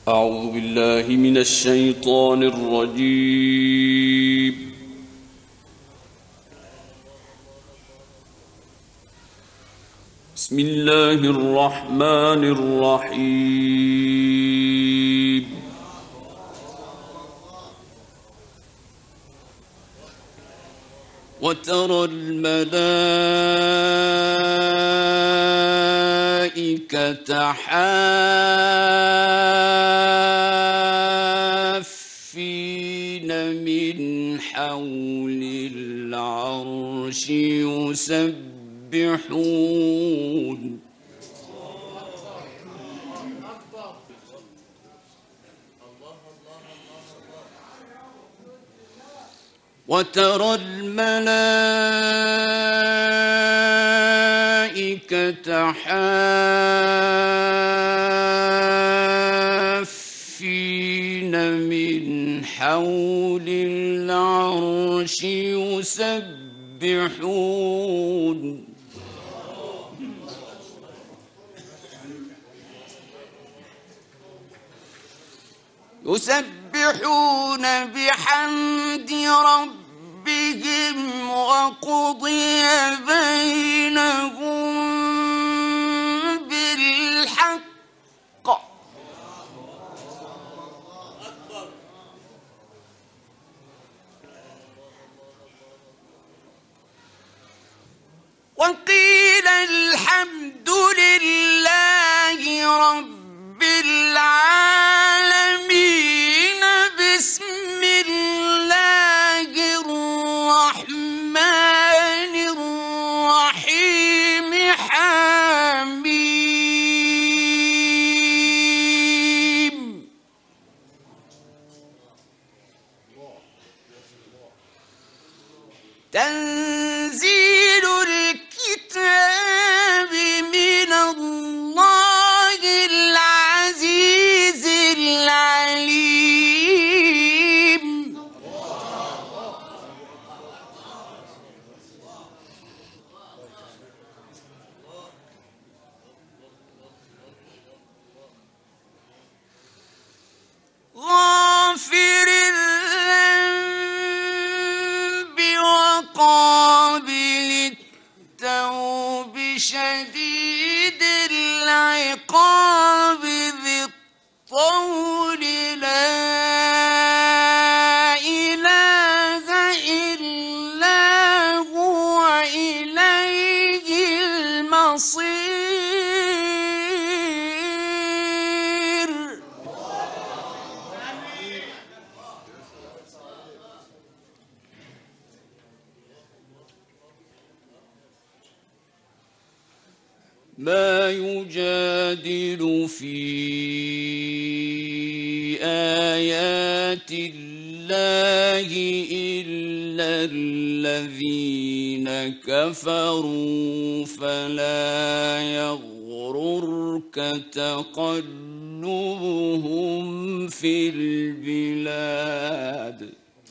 أعوذ بالله من الشيطان الرجيم. بسم الله الرحمن الرحيم. وترى الملائكة حافين من حول العرش يسبحون وترى الملائكة حافين من حول العرش يسبحون بحمد ربهم وقضي بينهم بالحق وقيل الحمد لله رب العالمين. بسم الله الرحمن الرحيم. حميم. تنزيل الكتاب من الله العزيز العليم. غافر الذنب وقابل التوب شديد العقاب ذي الطول لا إله إلا هو إليه المصير. ما يجادل في آيات الله إلا الذين كفروا فلا يغررك تقلبهم في البلاد.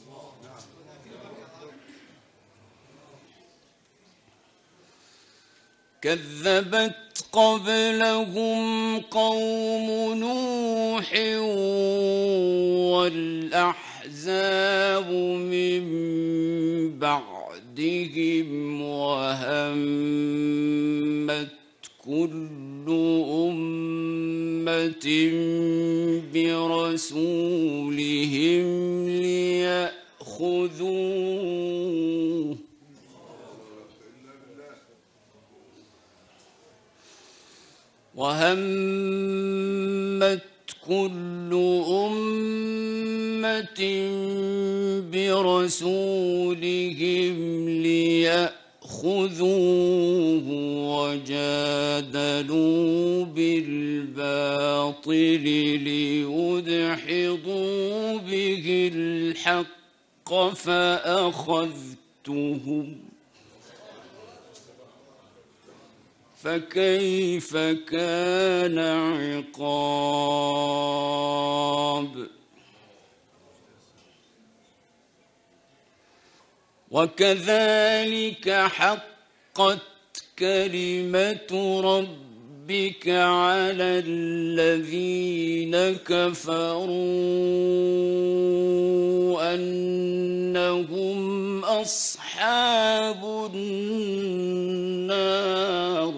كذبت قبلهم قوم نوح والأحزاب من بعدهم وهمت كل أمة برسولهم ليأخذوه كل أمة برسولهم ليأخذوه وجادلوا بالباطل ليدحضوا به الحق فأخذتهم فكيف كان عقاب. وكذلك حقت كلمة ربك ربك على الذين كفروا أنهم أصحاب النار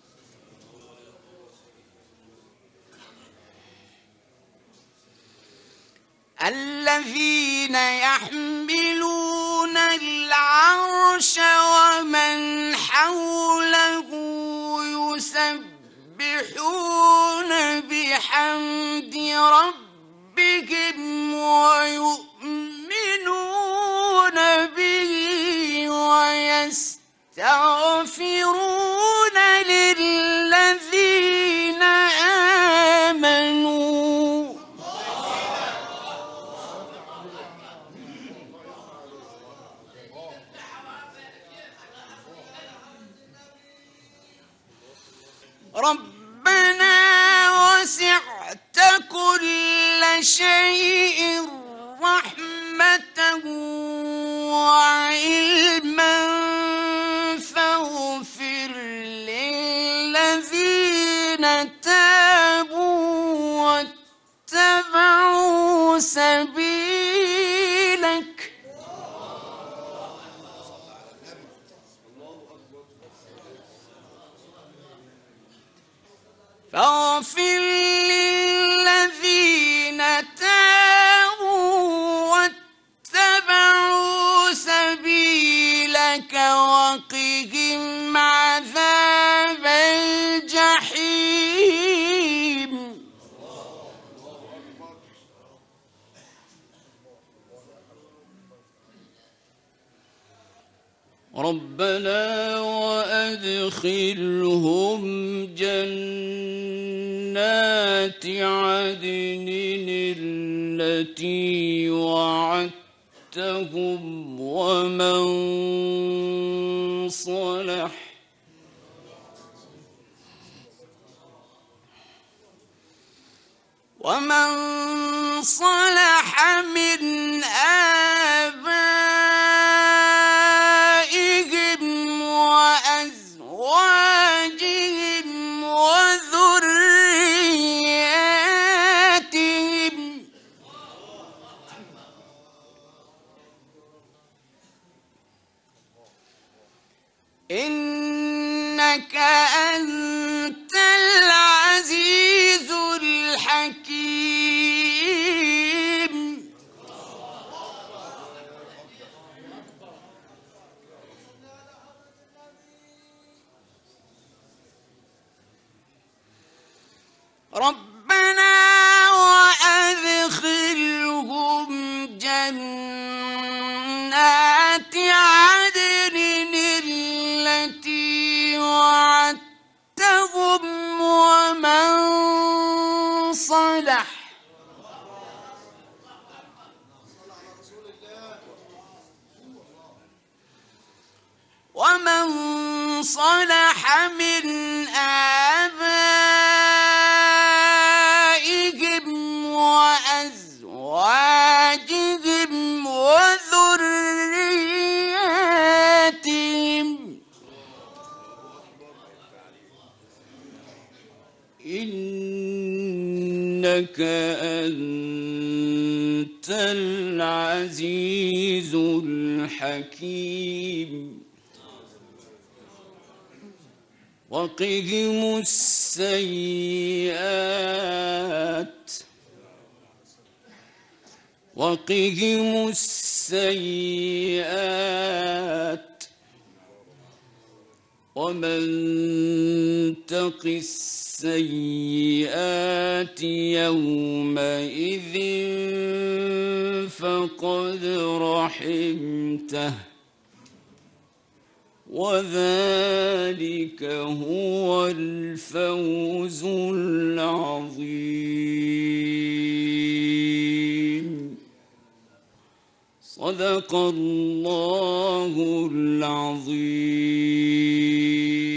الذين يحملون العرش ومن حوله يسبحون بحمد ربهم ويؤمنون به ويستغفرون للذين آمنوا ربنا وسعت كل شيء رحمة وعلما فاغفر للذين تابوا واتبعوا سبيلك فاغفر للذين تابوا واتبعوا سبيلك وقهم عذاب الجحيم ربنا وأدخلهم جنات عدن التي وعدتهم ومن صلح من آبائهم وأزواجهم وذرياتهم إنك أنت العزيز الحكيم ربنا وأدخلهم جنات عدن التي وعدتهم ومن صلح من آبائهم وأزواجهم وذرياتهم إنك أنت العزيز الحكيم وقهم السيئات ومن تق السيئات يومئذ فقد رحمته وذلك هو الفوز العظيم صدق الله العظيم.